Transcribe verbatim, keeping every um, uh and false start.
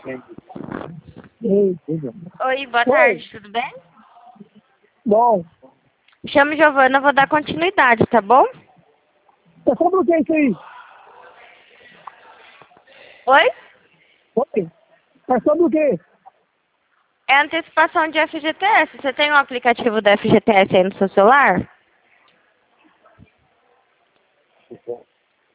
Ei, tudo. Oi, boa Oi. tarde, tudo bem? Bom, Chamo Giovana, vou dar continuidade, tá bom? é sobre o que isso aí? Oi? Oi. É sobre o quê? É antecipação de F G T S. Você tem um aplicativo da F G T S aí no seu celular?